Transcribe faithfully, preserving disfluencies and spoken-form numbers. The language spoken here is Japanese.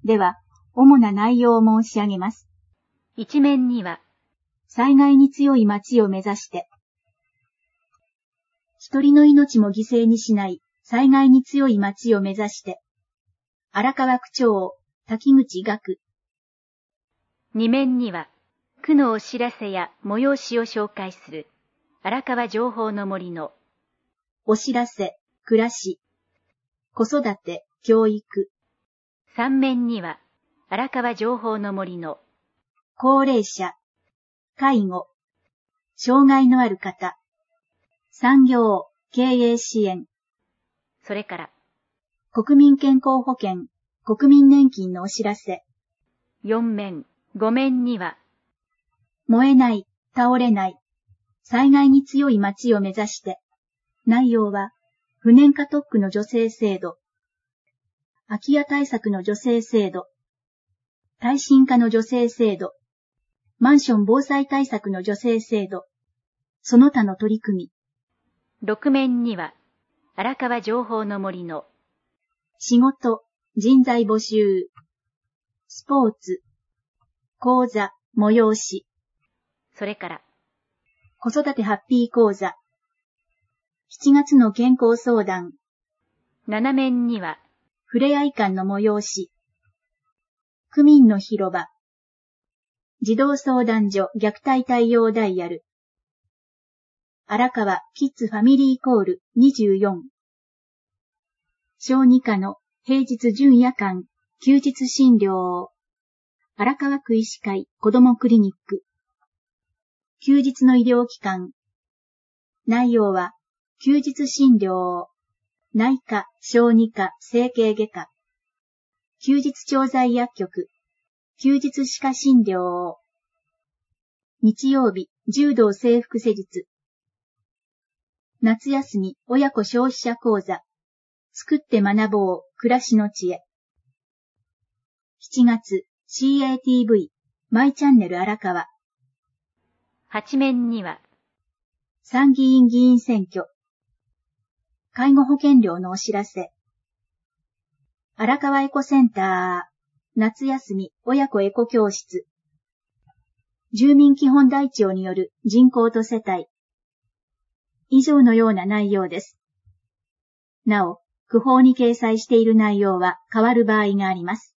では、主な内容を申し上げます。 一面には、 災害に強い町を目指して、一人の命も犠牲にしない災害に強い町を目指して、荒川区長、滝口学。 二面には、区のお知らせや催しを紹介する、荒川情報の森の、 お知らせ、暮らし、子育て、教育。 三面には、荒川情報の森の、 高齢者、介護、障害のある方、産業、経営支援。 それから、 国民健康保険、国民年金のお知らせ。 四面、五面には、 燃えない、倒れない、災害に強い町を目指して、内容は、不燃化特区の助成制度、空き家対策の助成制度、耐震化の助成制度、マンション防災対策の助成制度、その他の取り組み。 六面には、荒川情報の森の、 仕事、人材募集、スポーツ、講座、催し。 それから、 子育てハッピー講座、しちがつの健康相談。 七面には、 ふれあい館の催し、区民の広場、児童相談所虐待対応ダイヤル、荒川キッズファミリーコールにじゅうよん、小児科の平日準夜間、休日診療、荒川区医師会子どもクリニック、休日の医療機関。内容は、休日診療、内科、小児科、整形外科、休日調剤薬局、休日歯科診療、日曜日、柔道整復施術、夏休み、親子消費者講座、作って学ぼう、暮らしの知恵。しちがつ、シーエーティーブイ、マイチャンネル荒川。 八面には、 参議院議員選挙、介護保険料のお知らせ、荒川エコセンター、夏休み親子エコ教室、住民基本台帳による人口と世帯。以上のような内容です。なお、区法に掲載している内容は変わる場合があります。